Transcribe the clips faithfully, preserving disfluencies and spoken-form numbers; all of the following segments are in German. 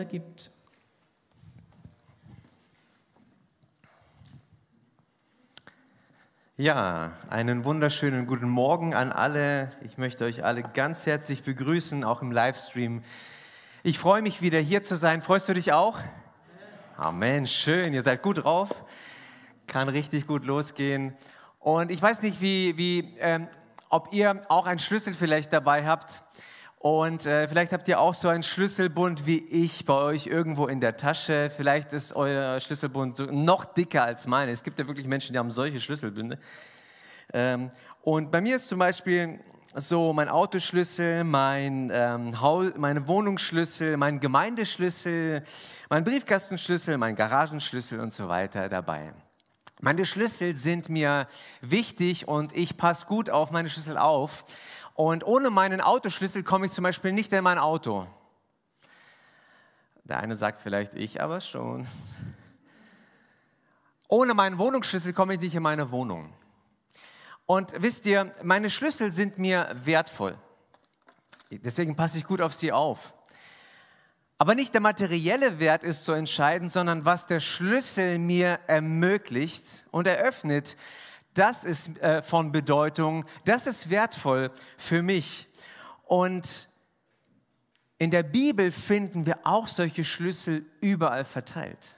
gibt. Ja, einen wunderschönen guten Morgen an alle. Ich möchte euch alle ganz herzlich begrüßen, auch im Livestream. Ich freue mich wieder hier zu sein. Freust du dich auch? Amen, schön, ihr seid gut drauf. Kann richtig gut losgehen. Und ich weiß nicht, wie, wie, ähm, ob ihr auch einen Schlüssel vielleicht dabei habt. Und äh, vielleicht habt ihr auch so einen Schlüsselbund wie ich bei euch irgendwo in der Tasche. Vielleicht ist euer Schlüsselbund so noch dicker als meine. Es gibt ja wirklich Menschen, die haben solche Schlüsselbünde. Ähm, und bei mir ist zum Beispiel so mein Autoschlüssel, mein, ähm, Haus, meine Wohnungsschlüssel, mein Gemeindeschlüssel, mein Briefkastenschlüssel, mein Garagenschlüssel und so weiter dabei. Meine Schlüssel sind mir wichtig und ich passe gut auf meine Schlüssel auf. Und ohne meinen Autoschlüssel komme ich zum Beispiel nicht in mein Auto. Der eine sagt vielleicht, ich aber schon. Ohne meinen Wohnungsschlüssel komme ich nicht in meine Wohnung. Und wisst ihr, meine Schlüssel sind mir wertvoll. Deswegen passe ich gut auf sie auf. Aber nicht der materielle Wert ist so entscheidend, sondern was der Schlüssel mir ermöglicht und eröffnet, das ist äh, von Bedeutung, das ist wertvoll für mich. Und in der Bibel finden wir auch solche Schlüssel überall verteilt.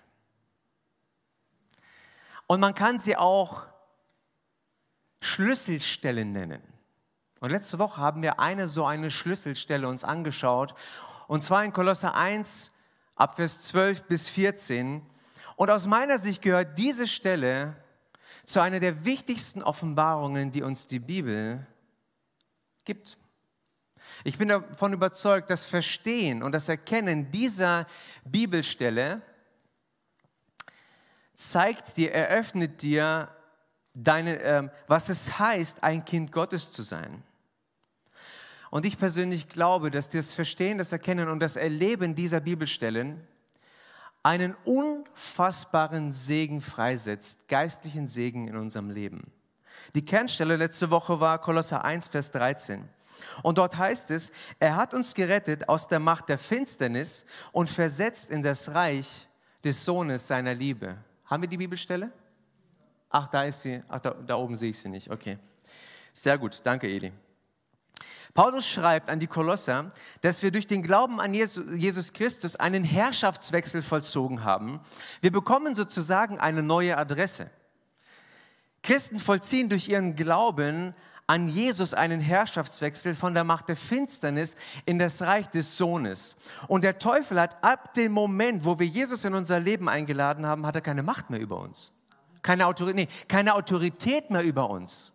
Und man kann sie auch Schlüsselstellen nennen. Und letzte Woche haben wir eine so eine Schlüsselstelle uns angeschaut. Und zwar in Kolosser eins, ab Vers zwölf bis vierzehn. Und aus meiner Sicht gehört diese Stelle zu einer der wichtigsten Offenbarungen, die uns die Bibel gibt. Ich bin davon überzeugt, das Verstehen und das Erkennen dieser Bibelstelle zeigt dir, eröffnet dir, deine, äh, was es heißt, ein Kind Gottes zu sein. Und ich persönlich glaube, dass das Verstehen, das Erkennen und das Erleben dieser Bibelstellen einen unfassbaren Segen freisetzt, geistlichen Segen in unserem Leben. Die Kernstelle letzte Woche war Kolosser eins, Vers dreizehn. Und dort heißt es, er hat uns gerettet aus der Macht der Finsternis und versetzt in das Reich des Sohnes seiner Liebe. Haben wir die Bibelstelle? Ach, da ist sie. Ach, da, da oben sehe ich sie nicht. Okay. Sehr gut. Danke, Eli. Paulus schreibt an die Kolosser, dass wir durch den Glauben an Jesus Christus einen Herrschaftswechsel vollzogen haben. Wir bekommen sozusagen eine neue Adresse. Christen vollziehen durch ihren Glauben an Jesus einen Herrschaftswechsel von der Macht der Finsternis in das Reich des Sohnes. Und der Teufel hat ab dem Moment, wo wir Jesus in unser Leben eingeladen haben, hat er keine Macht mehr über uns. Keine Autorität, nee, keine Autorität mehr über uns.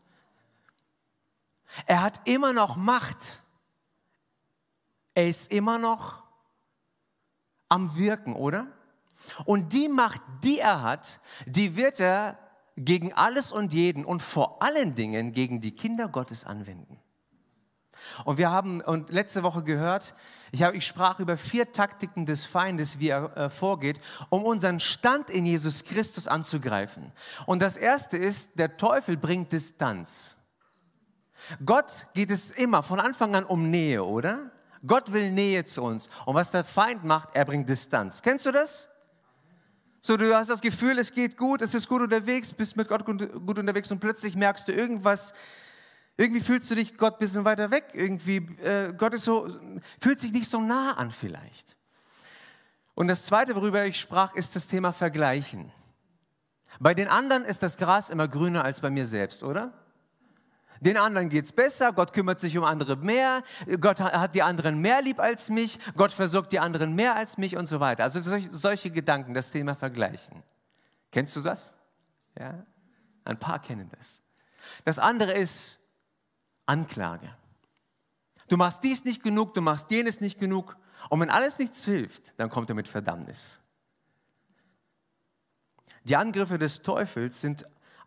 Er hat immer noch Macht. Er ist immer noch am Wirken, oder? Und die Macht, die er hat, die wird er gegen alles und jeden und vor allen Dingen gegen die Kinder Gottes anwenden. Und wir haben und letzte Woche gehört, ich, habe, ich sprach über vier Taktiken des Feindes, wie er äh, vorgeht, um unseren Stand in Jesus Christus anzugreifen. Und das erste ist, der Teufel bringt Distanz. Gott geht es immer von Anfang an um Nähe, oder? Gott will Nähe zu uns. Und was der Feind macht, er bringt Distanz. Kennst du das? So, du hast das Gefühl, es geht gut, es ist gut unterwegs, bist mit Gott gut unterwegs und plötzlich merkst du irgendwas, irgendwie fühlst du dich Gott ein bisschen weiter weg, irgendwie, äh, Gott ist so, fühlt sich nicht so nah an vielleicht. Und das Zweite, worüber ich sprach, ist das Thema Vergleichen. Bei den anderen ist das Gras immer grüner als bei mir selbst, oder? Den anderen geht es besser, Gott kümmert sich um andere mehr, Gott hat die anderen mehr lieb als mich, Gott versorgt die anderen mehr als mich und so weiter. Also solche, solche Gedanken, das Thema Vergleichen. Kennst du das? Ja? Ein paar kennen das. Das andere ist Anklage. Du machst dies nicht genug, du machst jenes nicht genug und wenn alles nichts hilft, dann kommt er mit Verdammnis. Die Angriffe des Teufels sind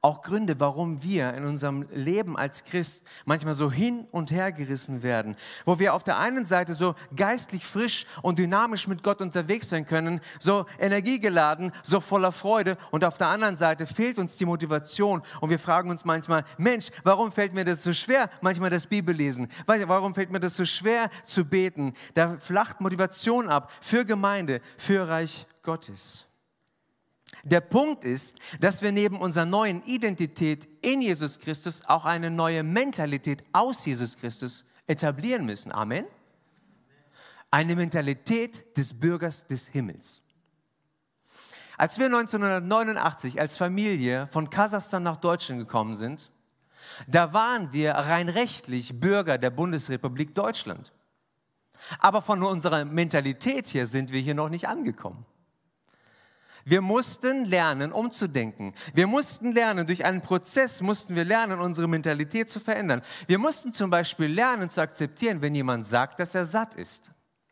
auch Gründe, warum wir in unserem Leben als Christ manchmal so hin und her gerissen werden, wo wir auf der einen Seite so geistlich frisch und dynamisch mit Gott unterwegs sein können, so energiegeladen, so voller Freude, und auf der anderen Seite fehlt uns die Motivation und wir fragen uns manchmal, Mensch, warum fällt mir das so schwer, manchmal das Bibellesen, warum fällt mir das so schwer zu beten? Da flacht Motivation ab für Gemeinde, für Reich Gottes. Der Punkt ist, dass wir neben unserer neuen Identität in Jesus Christus auch eine neue Mentalität aus Jesus Christus etablieren müssen. Amen? Eine Mentalität des Bürgers des Himmels. Als wir neunzehnhundertneunundachtzig als Familie von Kasachstan nach Deutschland gekommen sind, da waren wir rein rechtlich Bürger der Bundesrepublik Deutschland. Aber von unserer Mentalität her sind wir hier noch nicht angekommen. Wir mussten lernen, umzudenken. Wir mussten lernen, durch einen Prozess mussten wir lernen, unsere Mentalität zu verändern. Wir mussten zum Beispiel lernen zu akzeptieren, wenn jemand sagt, dass er satt ist.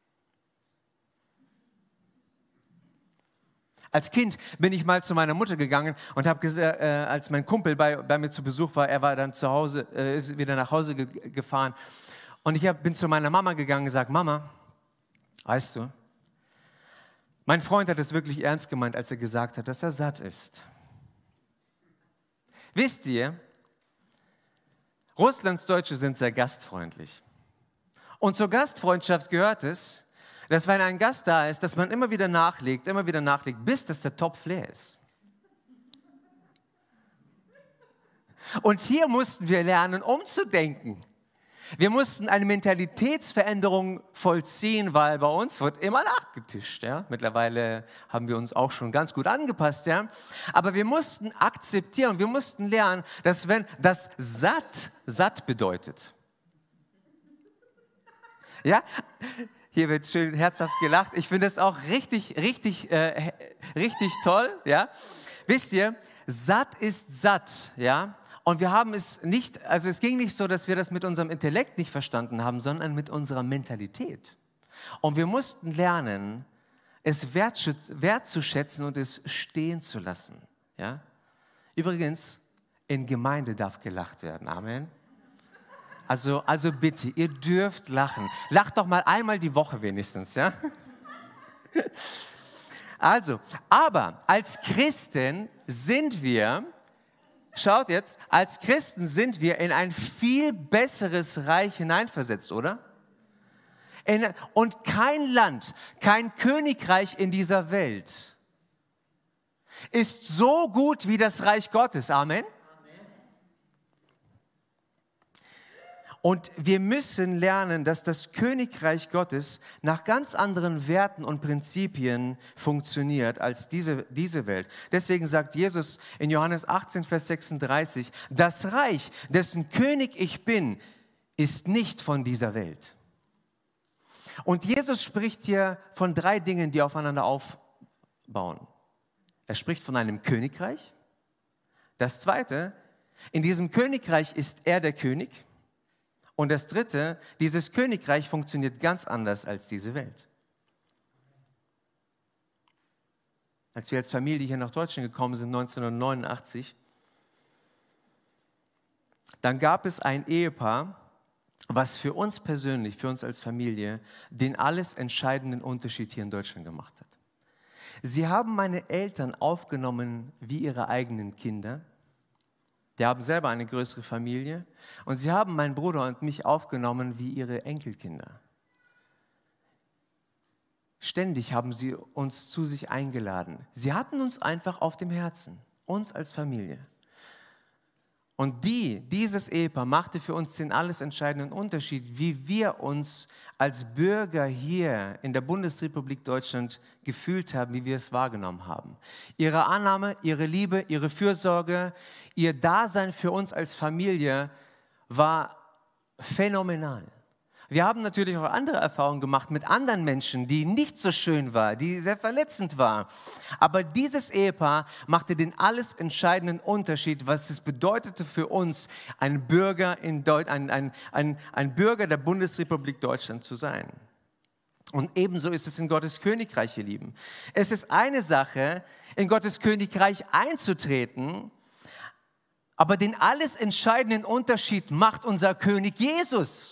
Als Kind bin ich mal zu meiner Mutter gegangen und habe gesagt, äh, als mein Kumpel bei, bei mir zu Besuch war, er war dann zu Hause, äh, ist wieder nach Hause ge- gefahren. Und ich hab, bin zu meiner Mama gegangen und gesagt, Mama, weißt du, mein Freund hat es wirklich ernst gemeint, als er gesagt hat, dass er satt ist. Wisst ihr, Russlands Deutsche sind sehr gastfreundlich. Und zur Gastfreundschaft gehört es, dass wenn ein Gast da ist, dass man immer wieder nachlegt, immer wieder nachlegt, bis dass der Topf leer ist. Und hier mussten wir lernen, umzudenken. Wir mussten eine Mentalitätsveränderung vollziehen, weil bei uns wird immer nachgetischt. Ja? Mittlerweile haben wir uns auch schon ganz gut angepasst. Ja? Aber wir mussten akzeptieren, wir mussten lernen, dass wenn das satt, satt bedeutet. Ja? Hier wird schön herzhaft gelacht. Ich finde das auch richtig, richtig, äh, richtig toll. Ja? Wisst ihr, satt ist satt. Ja? Und wir haben es nicht, also es ging nicht so, dass wir das mit unserem Intellekt nicht verstanden haben, sondern mit unserer Mentalität. Und wir mussten lernen, es wertzuschätzen und es stehen zu lassen. Ja? Übrigens, in Gemeinde darf gelacht werden. Amen. Also, also bitte, ihr dürft lachen. Lacht doch mal einmal die Woche wenigstens. Ja? Also, aber als Christen sind wir... Schaut jetzt, als Christen sind wir in ein viel besseres Reich hineinversetzt, oder? In, und kein Land, kein Königreich in dieser Welt ist so gut wie das Reich Gottes. Amen. Und wir müssen lernen, dass das Königreich Gottes nach ganz anderen Werten und Prinzipien funktioniert als diese, diese Welt. Deswegen sagt Jesus in Johannes achtzehn, Vers sechsunddreißig, das Reich, dessen König ich bin, ist nicht von dieser Welt. Und Jesus spricht hier von drei Dingen, die aufeinander aufbauen. Er spricht von einem Königreich. Das Zweite, in diesem Königreich ist er der König. Und das Dritte, dieses Königreich funktioniert ganz anders als diese Welt. Als wir als Familie hier nach Deutschland gekommen sind, neunzehnhundertneunundachtzig, dann gab es ein Ehepaar, was für uns persönlich, für uns als Familie, den alles entscheidenden Unterschied hier in Deutschland gemacht hat. Sie haben meine Eltern aufgenommen wie ihre eigenen Kinder. Die haben selber eine größere Familie und sie haben meinen Bruder und mich aufgenommen wie ihre Enkelkinder. Ständig haben sie uns zu sich eingeladen. Sie hatten uns einfach auf dem Herzen, uns als Familie. Und die, dieses Ehepaar machte für uns den alles entscheidenden Unterschied, wie wir uns als Bürger hier in der Bundesrepublik Deutschland gefühlt haben, wie wir es wahrgenommen haben. Ihre Annahme, ihre Liebe, ihre Fürsorge, ihr Dasein für uns als Familie war phänomenal. Wir haben natürlich auch andere Erfahrungen gemacht mit anderen Menschen, die nicht so schön waren, die sehr verletzend waren. Aber dieses Ehepaar machte den alles entscheidenden Unterschied, was es bedeutete für uns, ein Bürger, in Deut- ein, ein, ein, ein Bürger der Bundesrepublik Deutschland zu sein. Und ebenso ist es in Gottes Königreich, ihr Lieben. Es ist eine Sache, in Gottes Königreich einzutreten, Aber den alles entscheidenden Unterschied macht unser König Jesus.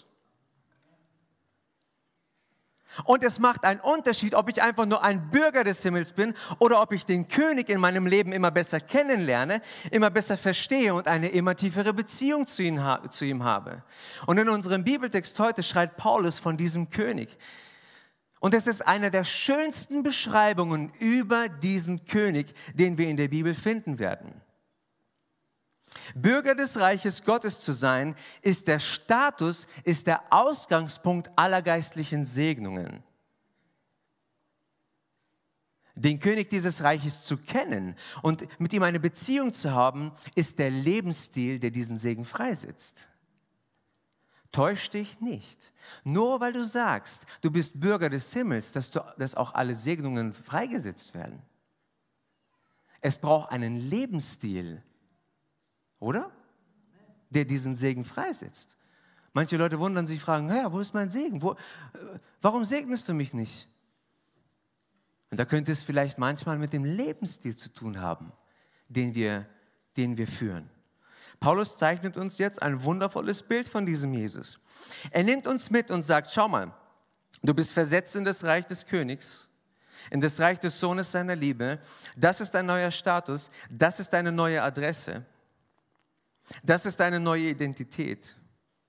Und es macht einen Unterschied, ob ich einfach nur ein Bürger des Himmels bin oder ob ich den König in meinem Leben immer besser kennenlerne, immer besser verstehe und eine immer tiefere Beziehung zu ihm, zu ihm habe. Und in unserem Bibeltext heute schreibt Paulus von diesem König. Und es ist eine der schönsten Beschreibungen über diesen König, den wir in der Bibel finden werden. Bürger des Reiches Gottes zu sein, ist der Status, ist der Ausgangspunkt aller geistlichen Segnungen. Den König dieses Reiches zu kennen und mit ihm eine Beziehung zu haben, ist der Lebensstil, der diesen Segen freisetzt. Täusch dich nicht. Nur weil du sagst, du bist Bürger des Himmels, dass, du, dass auch alle Segnungen freigesetzt werden. Es braucht einen Lebensstil, oder? Der diesen Segen freisetzt. Manche Leute wundern sich, fragen, naja, wo ist mein Segen? Wo, warum segnest du mich nicht? Und da könnte es vielleicht manchmal mit dem Lebensstil zu tun haben, den wir, den wir führen. Paulus zeichnet uns jetzt ein wundervolles Bild von diesem Jesus. Er nimmt uns mit und sagt, schau mal, du bist versetzt in das Reich des Königs, in das Reich des Sohnes seiner Liebe. Das ist dein neuer Status, das ist deine neue Adresse. Das ist deine neue Identität.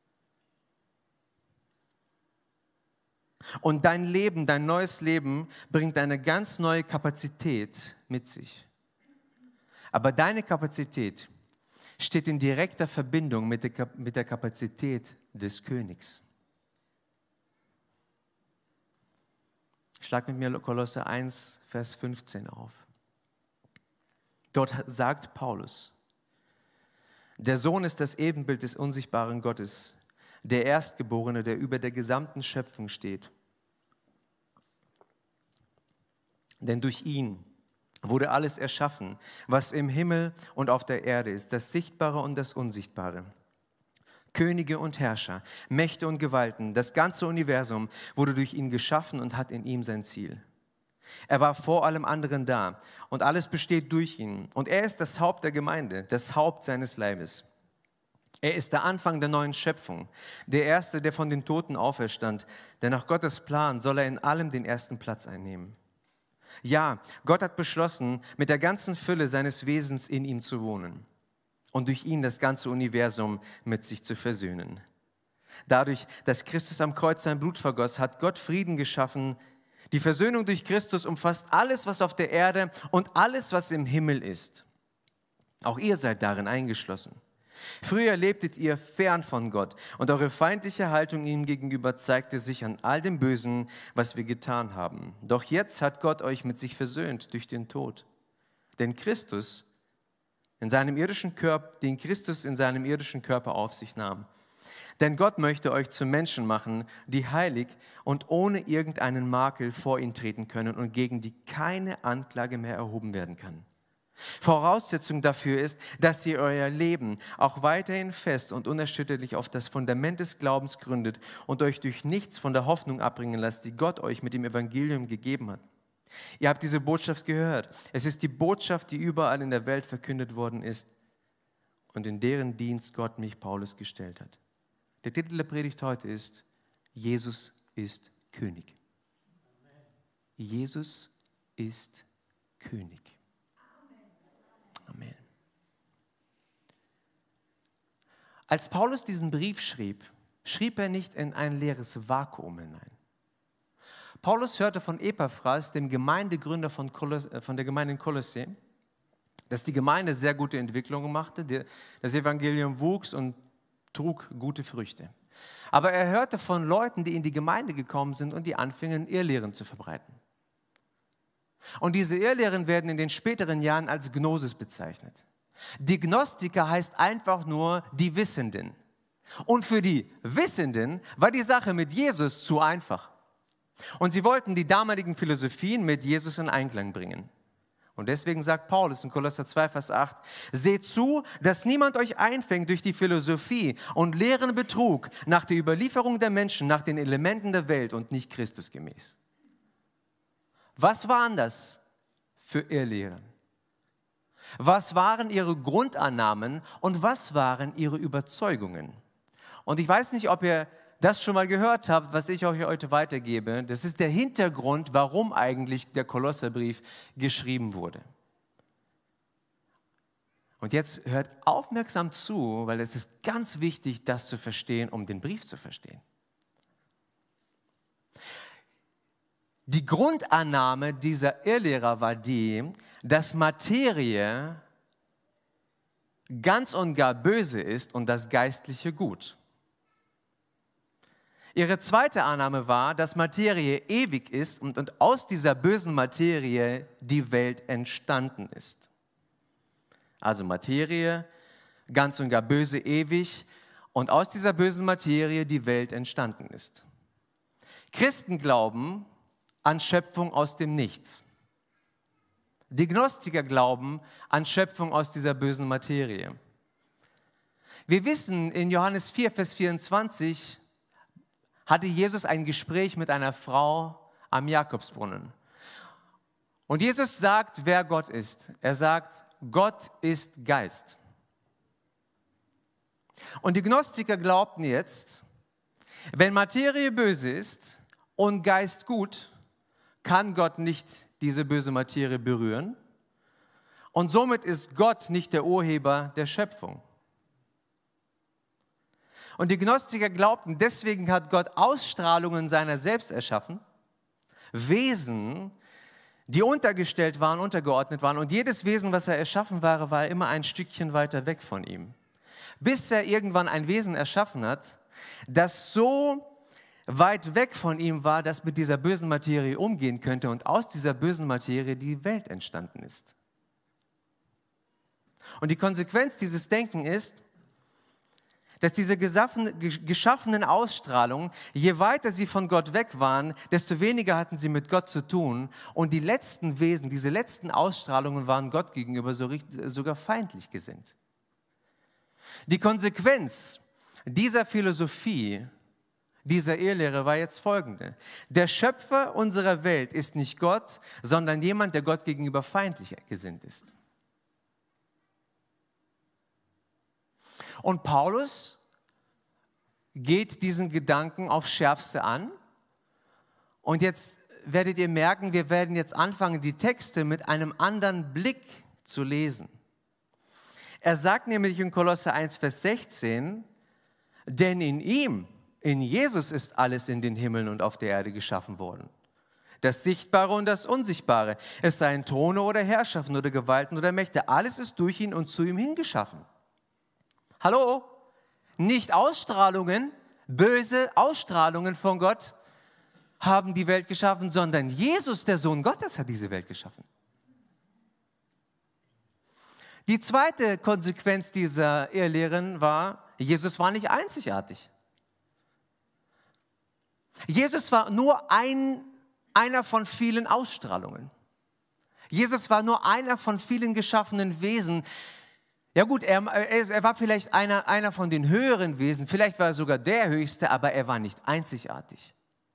Und dein Leben, dein neues Leben bringt eine ganz neue Kapazität mit sich. Aber deine Kapazität steht in direkter Verbindung mit der, mit der Kapazität des Königs. Schlag mit mir Kolosser eins, Vers fünfzehn auf. Dort sagt Paulus, der Sohn ist das Ebenbild des unsichtbaren Gottes, der Erstgeborene, der über der gesamten Schöpfung steht. Denn durch ihn wurde alles erschaffen, was im Himmel und auf der Erde ist, das Sichtbare und das Unsichtbare. Könige und Herrscher, Mächte und Gewalten, das ganze Universum wurde durch ihn geschaffen und hat in ihm sein Ziel. Er war vor allem anderen da und alles besteht durch ihn. Und er ist das Haupt der Gemeinde, das Haupt seines Leibes. Er ist der Anfang der neuen Schöpfung, der Erste, der von den Toten auferstand, denn nach Gottes Plan soll er in allem den ersten Platz einnehmen. Ja, Gott hat beschlossen, mit der ganzen Fülle seines Wesens in ihm zu wohnen und durch ihn das ganze Universum mit sich zu versöhnen. Dadurch, dass Christus am Kreuz sein Blut vergoss, hat Gott Frieden geschaffen. Die Versöhnung durch Christus umfasst alles, was auf der Erde und alles, was im Himmel ist. Auch ihr seid darin eingeschlossen. Früher lebtet ihr fern von Gott und eure feindliche Haltung ihm gegenüber zeigte sich an all dem Bösen, was wir getan haben. Doch jetzt hat Gott euch mit sich versöhnt durch den Tod. Denn Christus in seinem irdischen Körper, den Christus in seinem irdischen Körper auf sich nahm. Denn Gott möchte euch zu Menschen machen, die heilig und ohne irgendeinen Makel vor ihn treten können und gegen die keine Anklage mehr erhoben werden kann. Voraussetzung dafür ist, dass ihr euer Leben auch weiterhin fest und unerschütterlich auf das Fundament des Glaubens gründet und euch durch nichts von der Hoffnung abbringen lasst, die Gott euch mit dem Evangelium gegeben hat. Ihr habt diese Botschaft gehört. Es ist die Botschaft, die überall in der Welt verkündet worden ist und in deren Dienst Gott mich, Paulus, gestellt hat. Der Titel der Predigt heute ist: Jesus ist König. Jesus ist König. Amen. Als Paulus diesen Brief schrieb, schrieb er nicht in ein leeres Vakuum hinein. Paulus hörte von Epaphras, dem Gemeindegründer von, Kolos, von der Gemeinde in Kolossä, dass die Gemeinde sehr gute Entwicklungen machte, das Evangelium wuchs und trug gute Früchte. Aber er hörte von Leuten, die in die Gemeinde gekommen sind und die anfingen, Irrlehren zu verbreiten. Und diese Irrlehren werden in den späteren Jahren als Gnosis bezeichnet. Die Gnostiker heißt einfach nur die Wissenden. Und für die Wissenden war die Sache mit Jesus zu einfach. Und sie wollten die damaligen Philosophien mit Jesus in Einklang bringen. Und deswegen sagt Paulus in Kolosser zwei, Vers acht, seht zu, dass niemand euch einfängt durch die Philosophie und leeren Betrug nach der Überlieferung der Menschen, nach den Elementen der Welt und nicht Christus gemäß. Was waren das für Irrlehren? Was waren ihre Grundannahmen und was waren ihre Überzeugungen? Und ich weiß nicht, ob ihr das schon mal gehört habt, was ich euch heute weitergebe. Das ist der Hintergrund, warum eigentlich der Kolosserbrief geschrieben wurde. Und jetzt hört aufmerksam zu, weil es ist ganz wichtig, das zu verstehen, um den Brief zu verstehen. Die Grundannahme dieser Irrlehrer war die, dass Materie ganz und gar böse ist und das Geistliche gut. Ihre zweite Annahme war, dass Materie ewig ist und, und aus dieser bösen Materie die Welt entstanden ist. Also Materie, ganz und gar böse, ewig und aus dieser bösen Materie die Welt entstanden ist. Christen glauben an Schöpfung aus dem Nichts. Die Gnostiker glauben an Schöpfung aus dieser bösen Materie. Wir wissen, in Johannes vier, Vers vierundzwanzig hatte Jesus ein Gespräch mit einer Frau am Jakobsbrunnen. Und Jesus sagt, wer Gott ist. Er sagt, Gott ist Geist. Und die Gnostiker glaubten jetzt, wenn Materie böse ist und Geist gut, kann Gott nicht diese böse Materie berühren. Und somit ist Gott nicht der Urheber der Schöpfung. Und die Gnostiker glaubten, deswegen hat Gott Ausstrahlungen seiner selbst erschaffen, Wesen, die untergestellt waren, untergeordnet waren. Und jedes Wesen, was er erschaffen war, war immer ein Stückchen weiter weg von ihm. Bis er irgendwann ein Wesen erschaffen hat, das so weit weg von ihm war, dass mit dieser bösen Materie umgehen könnte und aus dieser bösen Materie die Welt entstanden ist. Und die Konsequenz dieses Denkens ist, dass diese geschaffenen Ausstrahlungen, je weiter sie von Gott weg waren, desto weniger hatten sie mit Gott zu tun. Und die letzten Wesen, diese letzten Ausstrahlungen waren Gott gegenüber sogar feindlich gesinnt. Die Konsequenz dieser Philosophie, dieser Irrlehre war jetzt folgende. Der Schöpfer unserer Welt ist nicht Gott, sondern jemand, der Gott gegenüber feindlich gesinnt ist. Und Paulus geht diesen Gedanken aufs Schärfste an. Und jetzt werdet ihr merken, wir werden jetzt anfangen, die Texte mit einem anderen Blick zu lesen. Er sagt nämlich in Kolosser eins, Vers sechzehn, denn in ihm, in Jesus ist alles in den Himmeln und auf der Erde geschaffen worden. Das Sichtbare und das Unsichtbare, es seien Throne oder Herrschaften oder Gewalten oder Mächte, alles ist durch ihn und zu ihm hingeschaffen. Hallo? Nicht Ausstrahlungen, böse Ausstrahlungen von Gott haben die Welt geschaffen, sondern Jesus, der Sohn Gottes, hat diese Welt geschaffen. Die zweite Konsequenz dieser Irrlehren war, Jesus war nicht einzigartig. Jesus war nur ein, einer von vielen Ausstrahlungen. Jesus war nur einer von vielen geschaffenen Wesen. Ja gut, er, er war vielleicht einer, einer von den höheren Wesen, vielleicht war er sogar der Höchste, aber er war nicht einzigartig.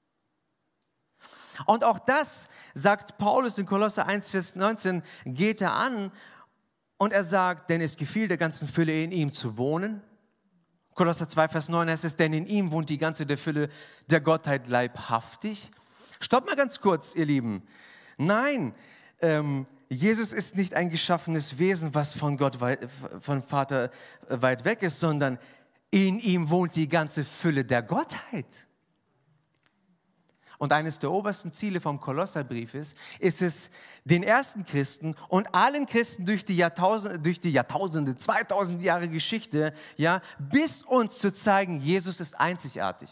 Und auch das sagt Paulus in Kolosser eins, Vers neunzehn, geht er an und er sagt, denn es gefiel der ganzen Fülle in ihm zu wohnen. Kolosser zwei, Vers neun heißt es, denn in ihm wohnt die ganze der Fülle der Gottheit leibhaftig. Stopp mal ganz kurz, ihr Lieben. Nein, ähm, Jesus ist nicht ein geschaffenes Wesen, was von Gott, weit, von Vater weit weg ist, sondern in ihm wohnt die ganze Fülle der Gottheit. Und eines der obersten Ziele vom Kolosserbrief ist, ist es, den ersten Christen und allen Christen durch die Jahrtausende, durch die Jahrtausende, zweitausend Jahre Geschichte, ja, bis uns zu zeigen, Jesus ist einzigartig.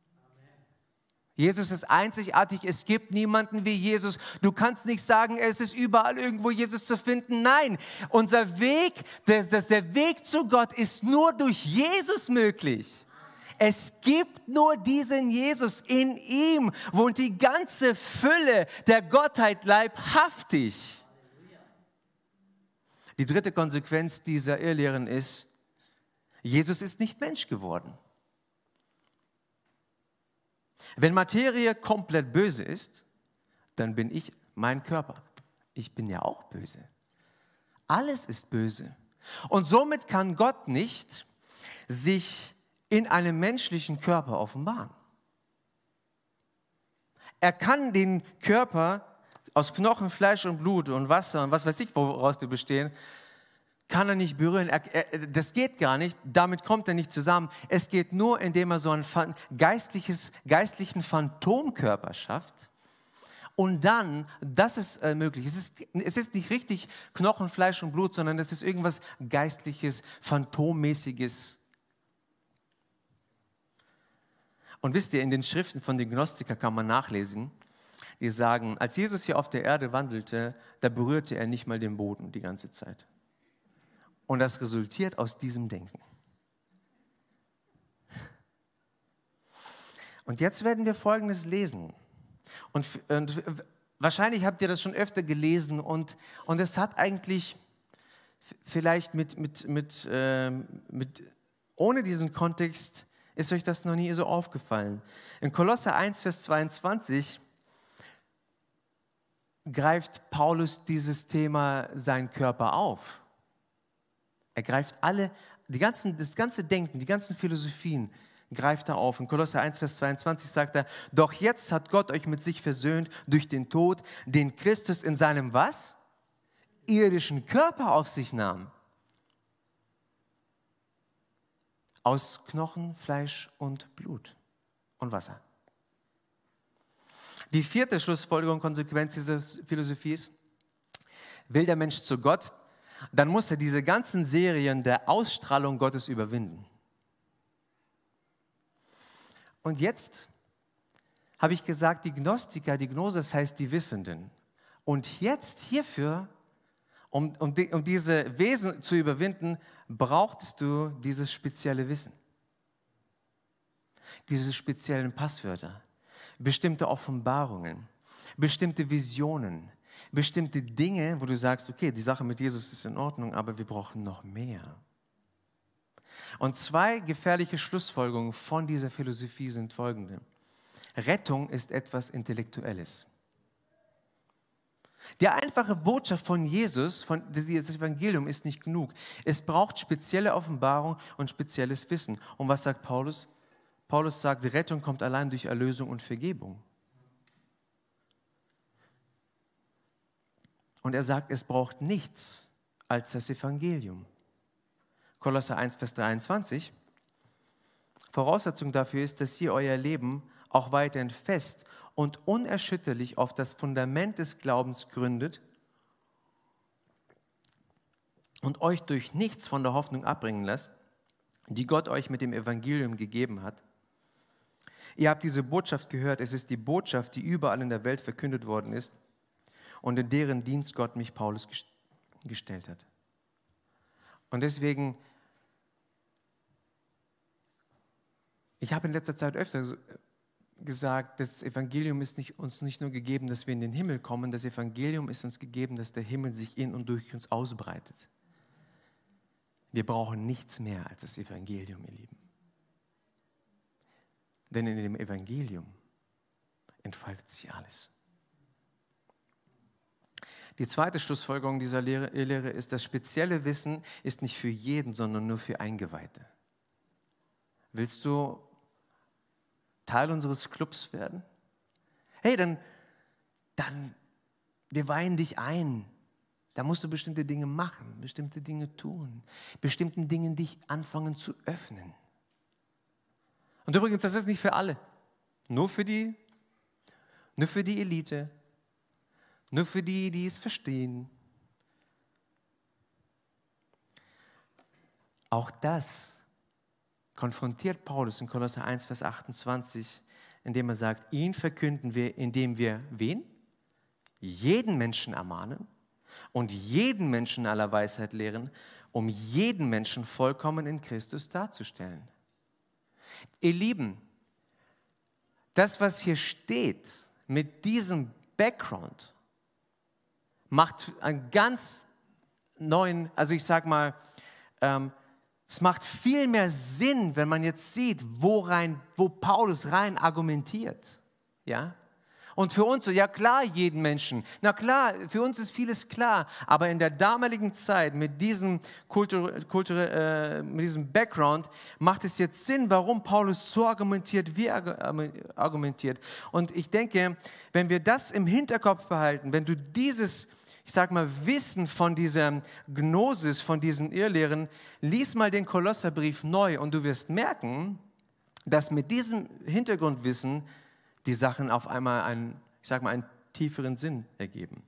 Jesus ist einzigartig, es gibt niemanden wie Jesus. Du kannst nicht sagen, es ist überall irgendwo Jesus zu finden. Nein, unser Weg, das, das, der Weg zu Gott ist nur durch Jesus möglich. Es gibt nur diesen Jesus. In ihm wohnt die ganze Fülle der Gottheit leibhaftig. Die dritte Konsequenz dieser Irrlehren ist, Jesus ist nicht Mensch geworden. Wenn Materie komplett böse ist, dann bin ich mein Körper. Ich bin ja auch böse. Alles ist böse. Und somit kann Gott nicht sich in einem menschlichen Körper offenbaren. Er kann den Körper aus Knochen, Fleisch und Blut und Wasser und was weiß ich, woraus wir bestehen, kann er nicht berühren. Er, er, das geht gar nicht, damit kommt er nicht zusammen. Es geht nur, indem er so einen geistliches, geistlichen Phantomkörper schafft. Und dann, das ist äh, möglich. Es ist, es ist nicht richtig Knochen, Fleisch und Blut, sondern es ist irgendwas Geistliches, Phantommäßiges. Und wisst ihr, in den Schriften von den Gnostikern kann man nachlesen, die sagen, als Jesus hier auf der Erde wandelte, da berührte er nicht mal den Boden die ganze Zeit. Und das resultiert aus diesem Denken. Und jetzt werden wir Folgendes lesen. Und, und wahrscheinlich habt ihr das schon öfter gelesen und, und es hat eigentlich vielleicht mit, mit, mit, äh, mit, ohne diesen Kontext ist euch das noch nie so aufgefallen. In Kolosser eins, Vers zweiundzwanzig greift Paulus dieses Thema sein Körper auf. Er greift alle, die ganzen, das ganze Denken, die ganzen Philosophien greift er auf. In Kolosser eins, Vers zweiundzwanzig sagt er, doch jetzt hat Gott euch mit sich versöhnt durch den Tod, den Christus in seinem was? Irdischen Körper auf sich nahm. Aus Knochen, Fleisch und Blut und Wasser. Die vierte Schlussfolgerung, Konsequenz dieser Philosophie ist, will der Mensch zu Gott, dann muss er diese ganzen Serien der Ausstrahlung Gottes überwinden. Und jetzt habe ich gesagt, die Gnostiker, die Gnosis heißt die Wissenden. Und jetzt hierfür, um, um, die, um diese Wesen zu überwinden, brauchtest du dieses spezielle Wissen. Diese speziellen Passwörter, bestimmte Offenbarungen, bestimmte Visionen, bestimmte Dinge, wo du sagst, okay, die Sache mit Jesus ist in Ordnung, aber wir brauchen noch mehr. Und zwei gefährliche Schlussfolgerungen von dieser Philosophie sind folgende. Rettung ist etwas Intellektuelles. Die einfache Botschaft von Jesus, von das Evangelium ist nicht genug. Es braucht spezielle Offenbarung und spezielles Wissen. Und was sagt Paulus? Paulus sagt, Rettung kommt allein durch Erlösung und Vergebung. Und er sagt, es braucht nichts als das Evangelium. Kolosser eins, Vers dreiundzwanzig. Voraussetzung dafür ist, dass ihr euer Leben auch weiterhin fest und unerschütterlich auf das Fundament des Glaubens gründet und euch durch nichts von der Hoffnung abbringen lasst, die Gott euch mit dem Evangelium gegeben hat. Ihr habt diese Botschaft gehört, es ist die Botschaft, die überall in der Welt verkündet worden ist und in deren Dienst Gott mich, Paulus, gestellt hat. Und deswegen, ich habe in letzter Zeit öfter gesagt, das Evangelium ist nicht, uns nicht nur gegeben, dass wir in den Himmel kommen, das Evangelium ist uns gegeben, dass der Himmel sich in und durch uns ausbreitet. Wir brauchen nichts mehr als das Evangelium, ihr Lieben. Denn in dem Evangelium entfaltet sich alles. Die zweite Schlussfolgerung dieser Lehre, Lehre ist, das spezielle Wissen ist nicht für jeden, sondern nur für Eingeweihte. Willst du Teil unseres Clubs werden? Hey, dann, dann, wir weihen dich ein. Da musst du bestimmte Dinge machen, bestimmte Dinge tun, bestimmten Dingen dich anfangen zu öffnen. Und übrigens, das ist nicht für alle. Nur für die, nur für die Elite. Nur für die, die es verstehen. Auch das konfrontiert Paulus in Kolosser eins, Vers achtundzwanzig, indem er sagt, ihn verkünden wir, indem wir wen? Jeden Menschen ermahnen und jeden Menschen aller Weisheit lehren, um jeden Menschen vollkommen in Christus darzustellen. Ihr Lieben, das, was hier steht, mit diesem Background, macht einen ganz neuen, also ich sag mal, ähm, es macht viel mehr Sinn, wenn man jetzt sieht, wo, rein, wo Paulus rein argumentiert. Ja? Und für uns so, ja klar, jeden Menschen. Na klar, für uns ist vieles klar. Aber in der damaligen Zeit mit diesem, Kultur, Kultur, äh, mit diesem Background macht es jetzt Sinn, warum Paulus so argumentiert, wie er argumentiert. Und ich denke, wenn wir das im Hinterkopf behalten, wenn du dieses, ich sag mal, Wissen von dieser Gnosis, von diesen Irrlehren, lies mal den Kolosserbrief neu und du wirst merken, dass mit diesem Hintergrundwissen die Sachen auf einmal einen, ich sag mal, einen tieferen Sinn ergeben.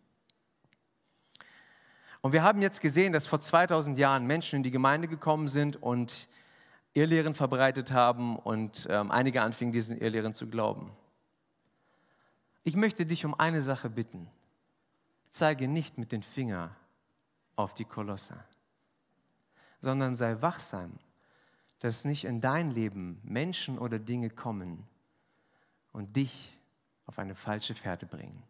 Und wir haben jetzt gesehen, dass vor zweitausend Jahren Menschen in die Gemeinde gekommen sind und Irrlehren verbreitet haben und ähm, einige anfingen, diesen Irrlehren zu glauben. Ich möchte dich um eine Sache bitten. Zeige nicht mit den Fingern auf die Kolosser, sondern sei wachsam, dass nicht in dein Leben Menschen oder Dinge kommen und dich auf eine falsche Fährte bringen.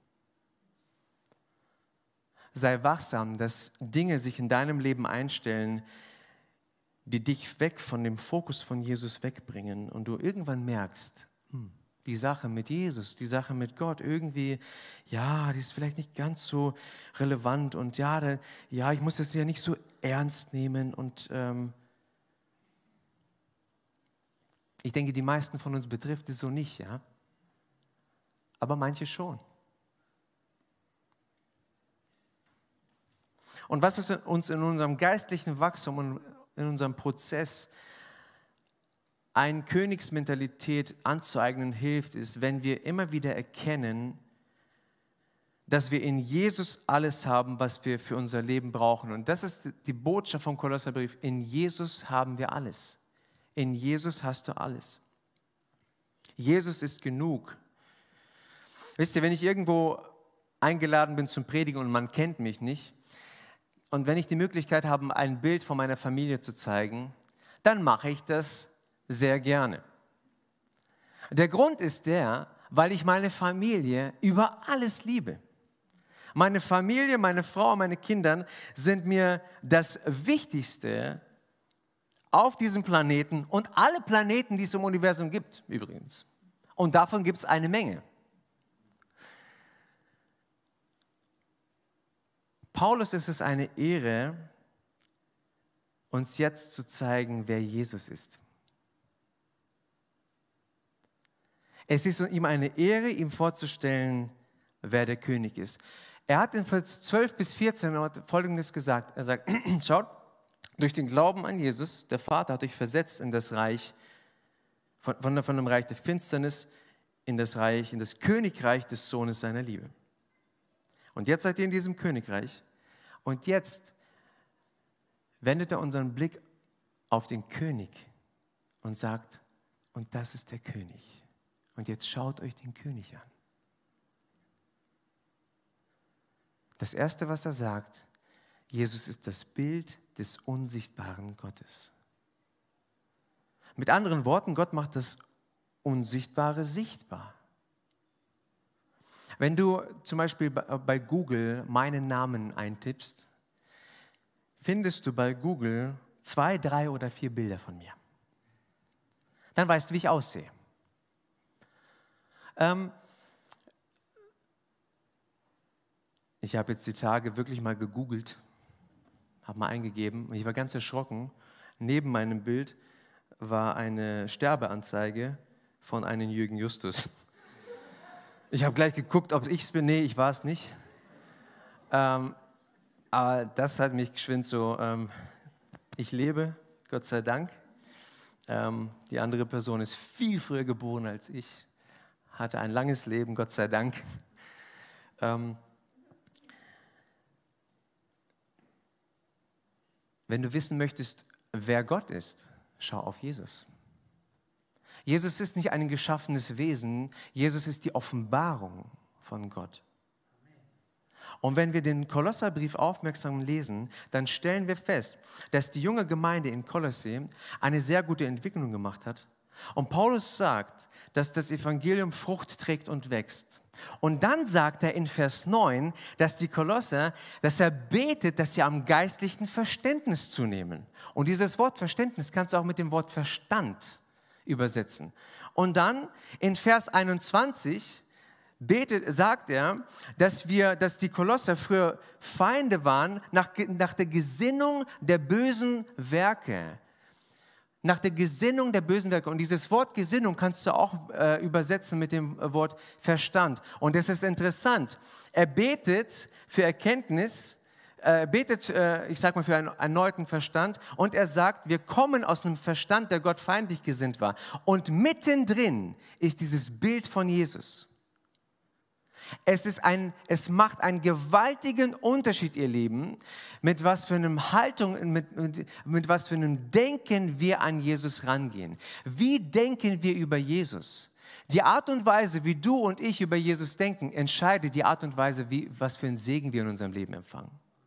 Sei wachsam, dass Dinge sich in deinem Leben einstellen, die dich weg von dem Fokus von Jesus wegbringen und du irgendwann merkst, hm, die Sache mit Jesus, die Sache mit Gott, irgendwie, ja, die ist vielleicht nicht ganz so relevant und ja, da, ja ich muss das ja nicht so ernst nehmen und ähm, ich denke, die meisten von uns betrifft es so nicht, ja. Aber manche schon. Und was uns in unserem geistlichen Wachstum und in unserem Prozess eine Königsmentalität anzueignen hilft, ist, wenn wir immer wieder erkennen, dass wir in Jesus alles haben, was wir für unser Leben brauchen. Und das ist die Botschaft vom Kolosserbrief. In Jesus haben wir alles. In Jesus hast du alles. Jesus ist genug. Wisst ihr, wenn ich irgendwo eingeladen bin zum Predigen und man kennt mich nicht und wenn ich die Möglichkeit habe, ein Bild von meiner Familie zu zeigen, dann mache ich das sehr gerne. Der Grund ist der, weil ich meine Familie über alles liebe. Meine Familie, meine Frau, meine Kinder sind mir das Wichtigste auf diesem Planeten und alle Planeten, die es im Universum gibt, übrigens. Und davon gibt es eine Menge. Paulus ist es eine Ehre, uns jetzt zu zeigen, wer Jesus ist. Es ist ihm eine Ehre, ihm vorzustellen, wer der König ist. Er hat in Vers zwölf bis vierzehn Folgendes gesagt. Er sagt, schaut, durch den Glauben an Jesus, der Vater hat euch versetzt in das Reich, von, von, von dem Reich der Finsternis in das Reich, in das Königreich des Sohnes seiner Liebe. Und jetzt seid ihr in diesem Königreich und jetzt wendet er unseren Blick auf den König und sagt, und das ist der König. Und jetzt schaut euch den König an. Das Erste, was er sagt, Jesus ist das Bild des unsichtbaren Gottes. Mit anderen Worten, Gott macht das Unsichtbare sichtbar. Wenn du zum Beispiel bei Google meinen Namen eintippst, findest du bei Google zwei, drei oder vier Bilder von mir. Dann weißt du, wie ich aussehe. Ähm, ich habe jetzt die Tage wirklich mal gegoogelt, habe mal eingegeben und ich war ganz erschrocken. Neben meinem Bild war eine Sterbeanzeige von einem Jürgen Justus. Ich habe gleich geguckt, ob ich es bin. Nee, ich war es nicht. Ähm, aber das hat mich geschwind so, ähm, ich lebe, Gott sei Dank. Ähm, die andere Person ist viel früher geboren als ich, hatte ein langes Leben, Gott sei Dank. Ähm, wenn du wissen möchtest, wer Gott ist, schau auf Jesus. Jesus ist nicht ein geschaffenes Wesen, Jesus ist die Offenbarung von Gott. Und wenn wir den Kolosserbrief aufmerksam lesen, dann stellen wir fest, dass die junge Gemeinde in Kolosse eine sehr gute Entwicklung gemacht hat. Und Paulus sagt, dass das Evangelium Frucht trägt und wächst. Und dann sagt er in Vers neun, dass die Kolosser, dass er betet, dass sie am geistlichen Verständnis zunehmen. Und dieses Wort Verständnis kannst du auch mit dem Wort Verstand übersetzen. Und dann in Vers einundzwanzig betet, sagt er, dass wir, dass die Kolosser früher Feinde waren nach, nach der Gesinnung der bösen Werke. Nach der Gesinnung der bösen Werke. Und dieses Wort Gesinnung kannst du auch äh, übersetzen mit dem Wort Verstand. Und das ist interessant. Er betet für Erkenntnis, er betet, äh, ich sag mal, für einen erneuten Verstand. Und er sagt, wir kommen aus einem Verstand, der Gott feindlich gesinnt war. Und mittendrin ist dieses Bild von Jesus. Es, ist ein, es macht einen gewaltigen Unterschied, ihr Lieben, mit was für einer Haltung, mit, mit, mit was für einem Denken wir an Jesus rangehen. Wie denken wir über Jesus? Die Art und Weise, wie du und ich über Jesus denken, entscheidet die Art und Weise, wie, was für einen Segen wir in unserem Leben empfangen.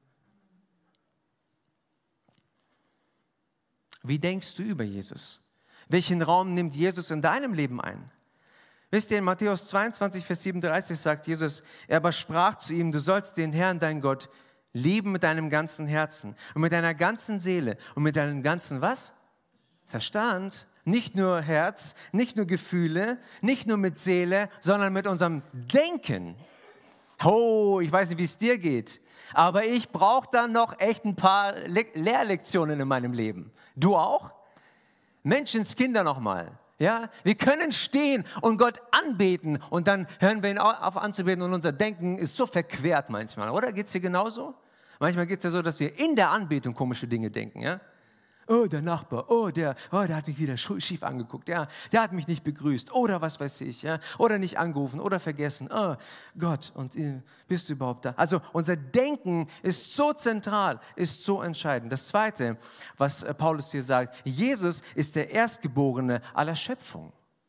Wie denkst du über Jesus? Welchen Raum nimmt Jesus in deinem Leben ein? Wisst ihr, in Matthäus zweiundzwanzig, Vers siebenunddreißig sagt Jesus, er aber sprach zu ihm, du sollst den Herrn, dein Gott, lieben mit deinem ganzen Herzen und mit deiner ganzen Seele und mit deinem ganzen was? Verstand. Nicht nur Herz, nicht nur Gefühle, nicht nur mit Seele, sondern mit unserem Denken. Oh, ich weiß nicht, wie es dir geht, aber ich brauche dann noch echt ein paar Le- Lehrlektionen in meinem Leben. Du auch? Menschenskinder nochmal. Ja, wir können stehen und Gott anbeten und dann hören wir ihn auf anzubeten und unser Denken ist so verquert manchmal, oder? Geht es dir genauso? Manchmal geht es ja so, dass wir in der Anbetung komische Dinge denken, ja? Oh, der Nachbar, oh, der, oh, der hat mich wieder schief angeguckt, ja, der hat mich nicht begrüßt oder was weiß ich, ja, oder nicht angerufen oder vergessen, oh Gott, und äh, bist du überhaupt da? Also unser Denken ist so zentral, ist so entscheidend. Das Zweite, was äh, Paulus hier sagt, Jesus ist der Erstgeborene aller Schöpfung.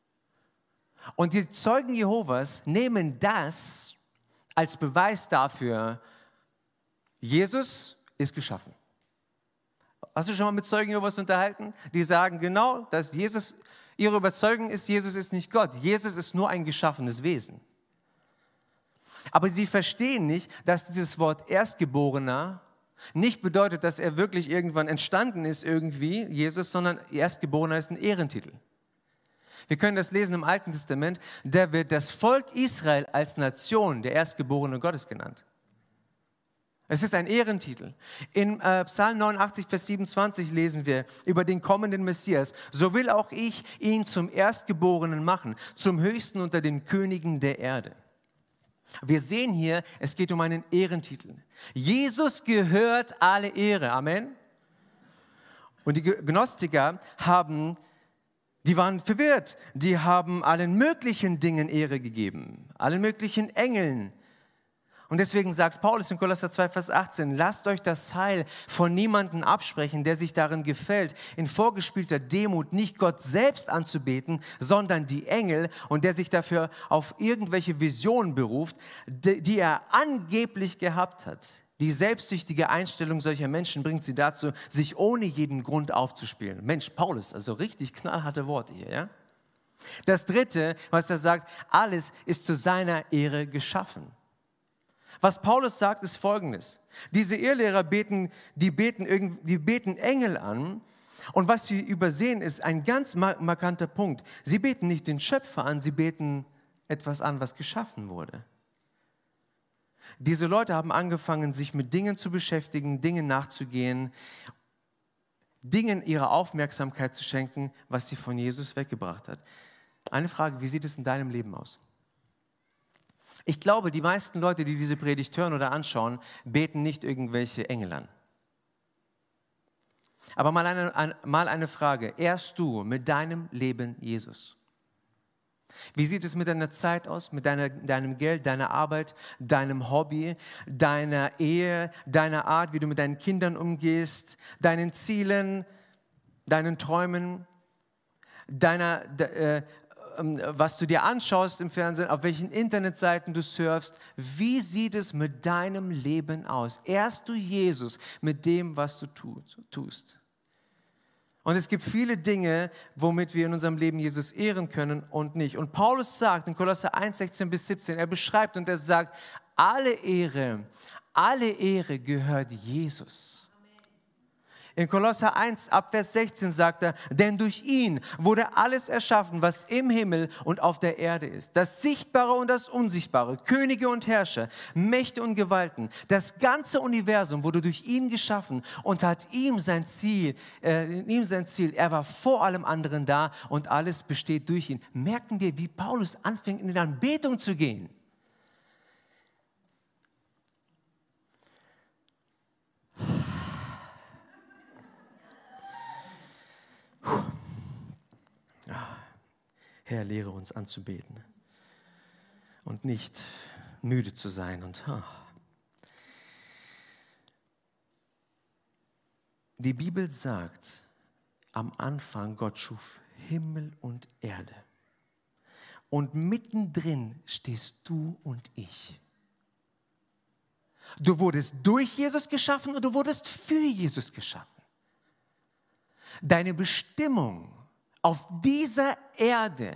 Und die Zeugen Jehovas nehmen das als Beweis dafür, Jesus ist geschaffen. Hast du schon mal mit Zeugen Jehovas unterhalten? Die sagen genau, dass Jesus, ihre Überzeugung ist, Jesus ist nicht Gott. Jesus ist nur ein geschaffenes Wesen. Aber sie verstehen nicht, dass dieses Wort Erstgeborener nicht bedeutet, dass er wirklich irgendwann entstanden ist irgendwie, Jesus, sondern Erstgeborener ist ein Ehrentitel. Wir können das lesen im Alten Testament, da wird das Volk Israel als Nation der Erstgeborene Gottes genannt. Es ist ein Ehrentitel. In äh, Psalm neunundachtzig, Vers siebenundzwanzig lesen wir über den kommenden Messias. So will auch ich ihn zum Erstgeborenen machen, zum Höchsten unter den Königen der Erde. Wir sehen hier, es geht um einen Ehrentitel. Jesus gehört alle Ehre. Amen. Und die Gnostiker haben, die waren verwirrt. Die haben allen möglichen Dingen Ehre gegeben, allen möglichen Engeln. Und deswegen sagt Paulus in Kolosser zwei, Vers achtzehn, lasst euch das Heil von niemandem absprechen, der sich darin gefällt, in vorgespielter Demut nicht Gott selbst anzubeten, sondern die Engel und der sich dafür auf irgendwelche Visionen beruft, die, die er angeblich gehabt hat. Die selbstsüchtige Einstellung solcher Menschen bringt sie dazu, sich ohne jeden Grund aufzuspielen. Mensch, Paulus, also richtig knallharte Worte hier, ja? Das Dritte, was er sagt, alles ist zu seiner Ehre geschaffen. Was Paulus sagt, ist Folgendes. Diese Irrlehrer beten, die beten, die beten Engel an. Und was sie übersehen, ist ein ganz markanter Punkt. Sie beten nicht den Schöpfer an, sie beten etwas an, was geschaffen wurde. Diese Leute haben angefangen, sich mit Dingen zu beschäftigen, Dingen nachzugehen, Dingen ihre Aufmerksamkeit zu schenken, was sie von Jesus weggebracht hat. Eine Frage, wie sieht es in deinem Leben aus? Ich glaube, die meisten Leute, die diese Predigt hören oder anschauen, beten nicht irgendwelche Engel an. Aber mal eine, ein, mal eine Frage. Ehrst du mit deinem Leben Jesus? Wie sieht es mit deiner Zeit aus, mit deiner, deinem Geld, deiner Arbeit, deinem Hobby, deiner Ehe, deiner Art, wie du mit deinen Kindern umgehst, deinen Zielen, deinen Träumen, deiner... De, äh, was du dir anschaust im Fernsehen, auf welchen Internetseiten du surfst, wie sieht es mit deinem Leben aus? Ehrst du Jesus mit dem, was du tust? Und es gibt viele Dinge, womit wir in unserem Leben Jesus ehren können und nicht. Und Paulus sagt in Kolosser eins, sechzehn bis siebzehn, er beschreibt und er sagt, alle Ehre, alle Ehre gehört Jesus. In Kolosser eins, ab Vers sechzehn sagt er, denn durch ihn wurde alles erschaffen, was im Himmel und auf der Erde ist. Das Sichtbare und das Unsichtbare, Könige und Herrscher, Mächte und Gewalten. Das ganze Universum wurde durch ihn geschaffen und hat ihm sein Ziel, äh, in ihm sein Ziel. Er war vor allem anderen da und alles besteht durch ihn. Merken wir, wie Paulus anfängt, in die Anbetung zu gehen. Herr, lehre uns anzubeten und nicht müde zu sein. Und oh. Die Bibel sagt, am Anfang Gott schuf Himmel und Erde. Und mittendrin stehst du und ich. Du wurdest durch Jesus geschaffen und du wurdest für Jesus geschaffen. Deine Bestimmung auf dieser Erde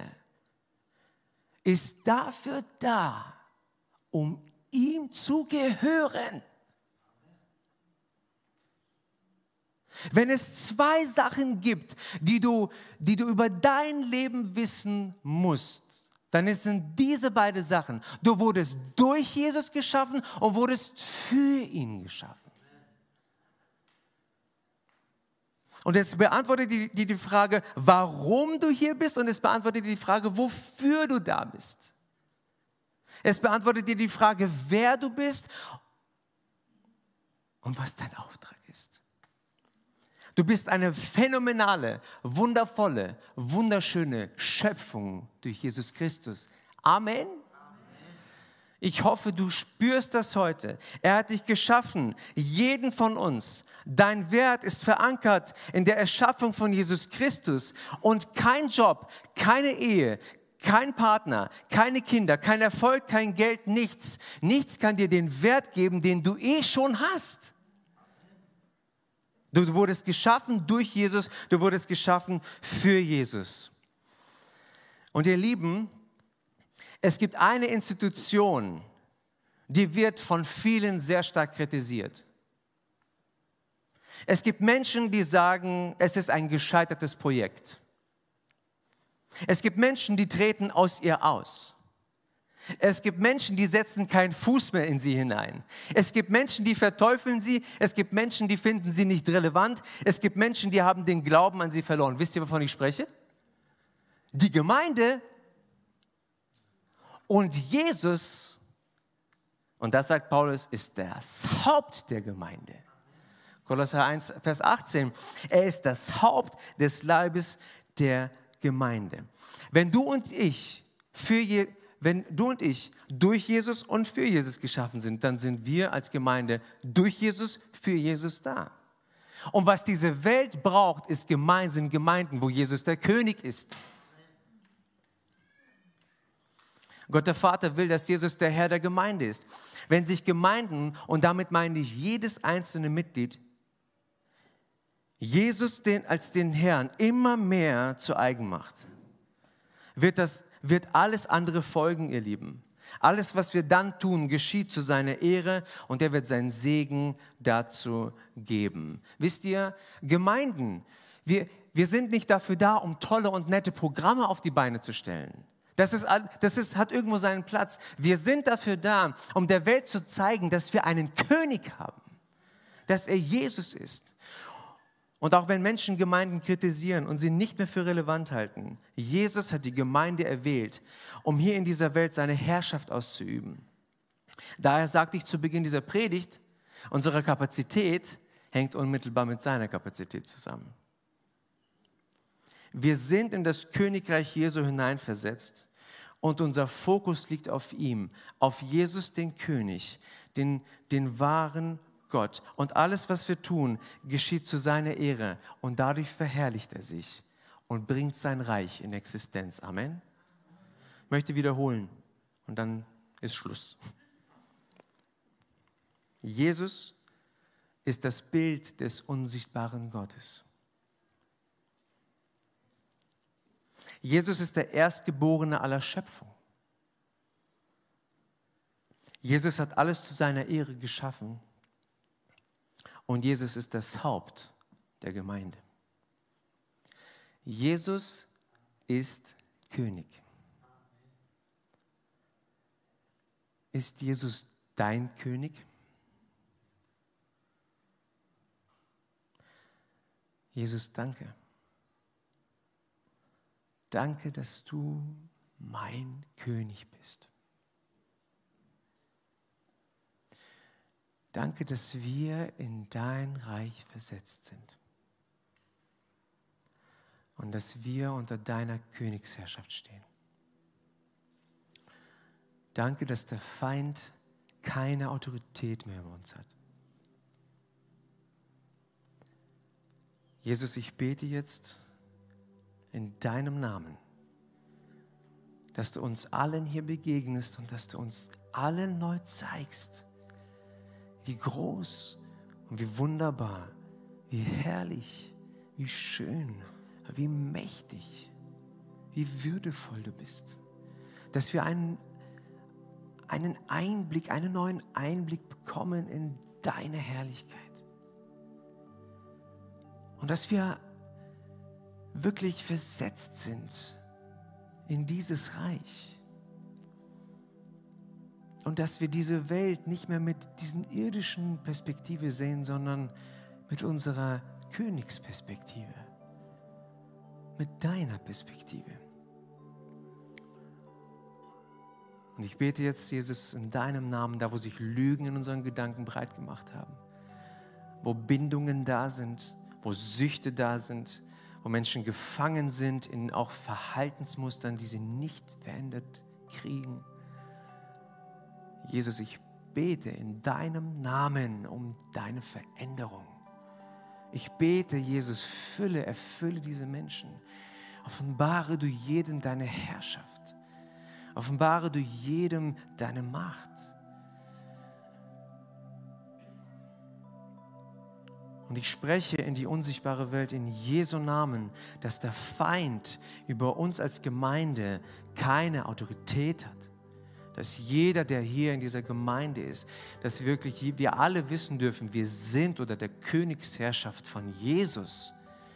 ist dafür da, um ihm zu gehören. Wenn es zwei Sachen gibt, die du, die du über dein Leben wissen musst, dann sind diese beiden Sachen. Du wurdest durch Jesus geschaffen und wurdest für ihn geschaffen. Und es beantwortet dir die, die Frage, warum du hier bist, und es beantwortet dir die Frage, wofür du da bist. Es beantwortet dir die Frage, wer du bist und was dein Auftrag ist. Du bist eine phänomenale, wundervolle, wunderschöne Schöpfung durch Jesus Christus. Amen. Ich hoffe, du spürst das heute. Er hat dich geschaffen, jeden von uns. Dein Wert ist verankert in der Erschaffung von Jesus Christus. Und kein Job, keine Ehe, kein Partner, keine Kinder, kein Erfolg, kein Geld, nichts. Nichts kann dir den Wert geben, den du eh schon hast. Du wurdest geschaffen durch Jesus, du wurdest geschaffen für Jesus. Und ihr Lieben, es gibt eine Institution, die wird von vielen sehr stark kritisiert. Es gibt Menschen, die sagen, es ist ein gescheitertes Projekt. Es gibt Menschen, die treten aus ihr aus. Es gibt Menschen, die setzen keinen Fuß mehr in sie hinein. Es gibt Menschen, die verteufeln sie. Es gibt Menschen, die finden sie nicht relevant. Es gibt Menschen, die haben den Glauben an sie verloren. Wisst ihr, wovon ich spreche? Die Gemeinde und Jesus, und das sagt Paulus, ist das Haupt der Gemeinde. Kolosser eins, Vers achtzehn. Er ist das Haupt des Leibes der Gemeinde. Wenn du und ich für je, wenn du und ich durch Jesus und für Jesus geschaffen sind, dann sind wir als Gemeinde durch Jesus, für Jesus da. Und was diese Welt braucht, ist Gemeinden, sind Gemeinden, wo Jesus der König ist. Gott der Vater will, dass Jesus der Herr der Gemeinde ist. Wenn sich Gemeinden, und damit meine ich jedes einzelne Mitglied, Jesus den, als den Herrn immer mehr zu eigen macht, wird, das, wird alles andere folgen, ihr Lieben. Alles, was wir dann tun, geschieht zu seiner Ehre und er wird seinen Segen dazu geben. Wisst ihr, Gemeinden, wir, wir sind nicht dafür da, um tolle und nette Programme auf die Beine zu stellen. Das, ist, das ist, hat irgendwo seinen Platz. Wir sind dafür da, um der Welt zu zeigen, dass wir einen König haben, dass er Jesus ist. Und auch wenn Menschen Gemeinden kritisieren und sie nicht mehr für relevant halten, Jesus hat die Gemeinde erwählt, um hier in dieser Welt seine Herrschaft auszuüben. Daher sagte ich zu Beginn dieser Predigt, unsere Kapazität hängt unmittelbar mit seiner Kapazität zusammen. Wir sind in das Königreich Jesu hineinversetzt und unser Fokus liegt auf ihm, auf Jesus den König, den, den wahren Gott. Und alles, was wir tun, geschieht zu seiner Ehre und dadurch verherrlicht er sich und bringt sein Reich in Existenz. Amen. Ich möchte wiederholen und dann ist Schluss. Jesus ist das Bild des unsichtbaren Gottes. Jesus ist der Erstgeborene aller Schöpfung. Jesus hat alles zu seiner Ehre geschaffen und Jesus ist das Haupt der Gemeinde. Jesus ist König. Ist Jesus dein König? Jesus, danke. Danke, dass du mein König bist. Danke, dass wir in dein Reich versetzt sind und dass wir unter deiner Königsherrschaft stehen. Danke, dass der Feind keine Autorität mehr über uns hat. Jesus, ich bete jetzt in deinem Namen, dass du uns allen hier begegnest und dass du uns allen neu zeigst, wie groß und wie wunderbar, wie herrlich, wie schön, wie mächtig, wie würdevoll du bist. Dass wir einen, einen Einblick, einen neuen Einblick bekommen in deine Herrlichkeit. Und dass wir wirklich versetzt sind in dieses Reich. Und dass wir diese Welt nicht mehr mit diesen irdischen Perspektive sehen, sondern mit unserer Königsperspektive, mit deiner Perspektive. Und ich bete jetzt, Jesus, in deinem Namen, da wo sich Lügen in unseren Gedanken breit gemacht haben, wo Bindungen da sind, wo Süchte da sind, wo Menschen gefangen sind in auch Verhaltensmustern, die sie nicht verändert kriegen. Jesus, ich bete in deinem Namen um deine Veränderung. Ich bete, Jesus, fülle, erfülle diese Menschen. Offenbare du jedem deine Herrschaft. Offenbare du jedem deine Macht. Und ich spreche in die unsichtbare Welt in Jesu Namen, dass der Feind über uns als Gemeinde keine Autorität hat. Dass jeder, der hier in dieser Gemeinde ist, dass wirklich wir alle wissen dürfen, wir sind unter der Königsherrschaft von Jesus.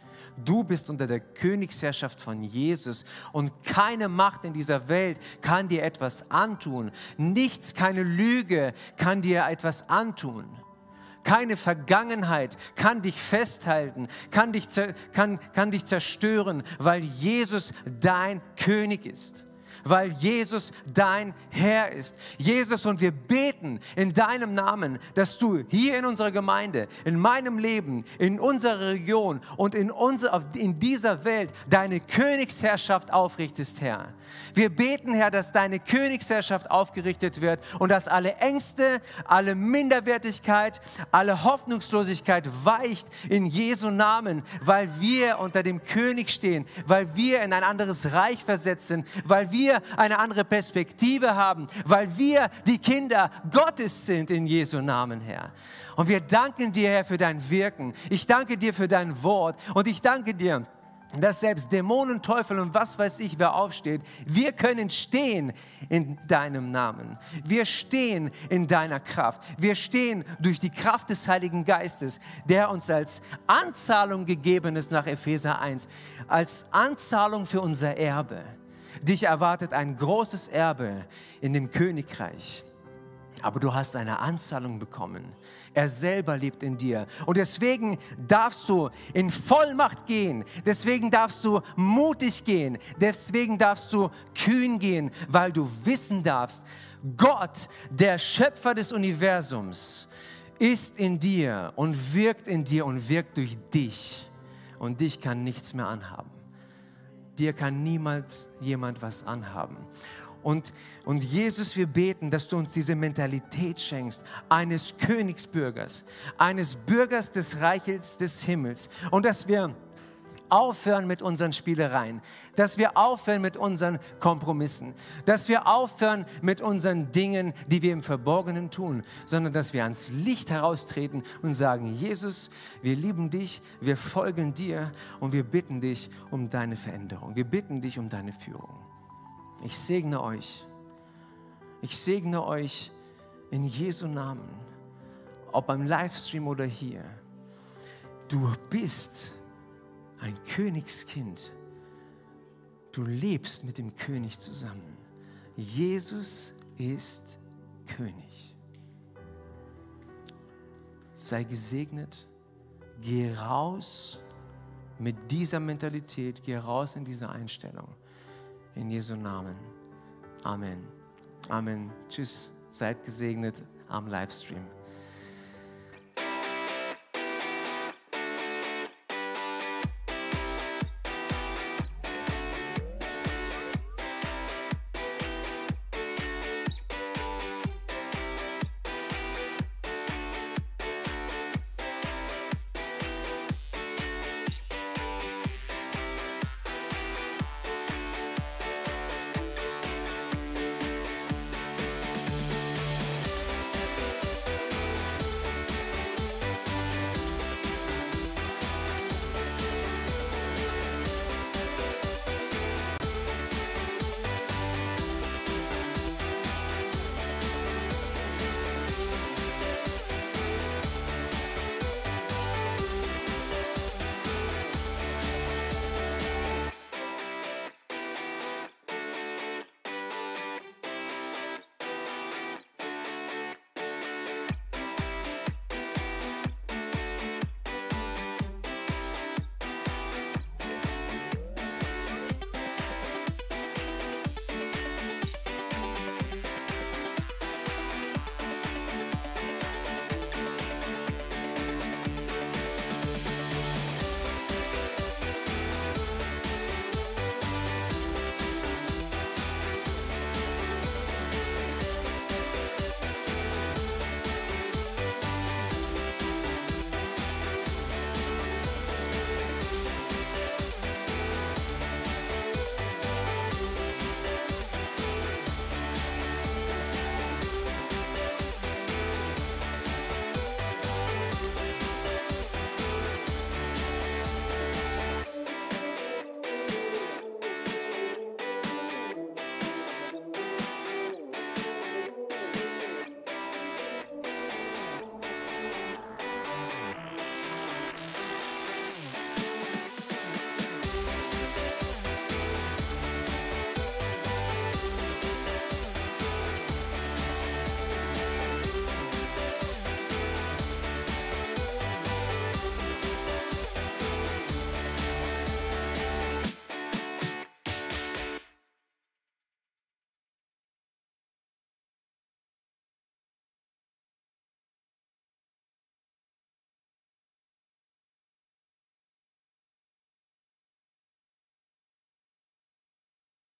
Du bist unter der Königsherrschaft von Jesus und keine Macht in dieser Welt kann dir etwas antun. Nichts, keine Lüge kann dir etwas antun. Keine Vergangenheit kann dich festhalten, kann dich, kann, kann dich zerstören, weil Jesus dein König ist. Weil Jesus dein Herr ist. Jesus, und wir beten in deinem Namen, dass du hier in unserer Gemeinde, in meinem Leben, in unserer Region und in, unser, in dieser Welt deine Königsherrschaft aufrichtest, Herr. Wir beten, Herr, dass deine Königsherrschaft aufgerichtet wird und dass alle Ängste, alle Minderwertigkeit, alle Hoffnungslosigkeit weicht in Jesu Namen, weil wir unter dem König stehen, weil wir in ein anderes Reich versetzt sind, weil wir eine andere Perspektive haben, weil wir die Kinder Gottes sind in Jesu Namen, Herr. Und wir danken dir, Herr, für dein Wirken. Ich danke dir für dein Wort und ich danke dir, dass selbst Dämonen, Teufel und was weiß ich, wer aufsteht, wir können stehen in deinem Namen. Wir stehen in deiner Kraft. Wir stehen durch die Kraft des Heiligen Geistes, der uns als Anzahlung gegeben ist nach Epheser eins, als Anzahlung für unser Erbe. Dich erwartet ein großes Erbe in dem Königreich. Aber du hast eine Anzahlung bekommen. Er selber lebt in dir. Und deswegen darfst du in Vollmacht gehen. Deswegen darfst du mutig gehen. Deswegen darfst du kühn gehen, weil du wissen darfst, Gott, der Schöpfer des Universums, ist in dir und wirkt in dir und wirkt durch dich. Und dich kann nichts mehr anhaben. Dir kann niemals jemand was anhaben. Und, und Jesus, wir beten, dass du uns diese Mentalität schenkst, eines Königsbürgers, eines Bürgers des Reiches des Himmels. Und dass wir aufhören mit unseren Spielereien, dass wir aufhören mit unseren Kompromissen, dass wir aufhören mit unseren Dingen, die wir im Verborgenen tun, sondern dass wir ans Licht heraustreten und sagen, Jesus, wir lieben dich, wir folgen dir und wir bitten dich um deine Veränderung. Wir bitten dich um deine Führung. Ich segne euch. Ich segne euch in Jesu Namen, ob beim Livestream oder hier. Du bist ein Königskind. Du lebst mit dem König zusammen. Jesus ist König. Sei gesegnet. Geh raus mit dieser Mentalität. Geh raus in diese Einstellung. In Jesu Namen. Amen. Amen. Tschüss. Seid gesegnet am Livestream.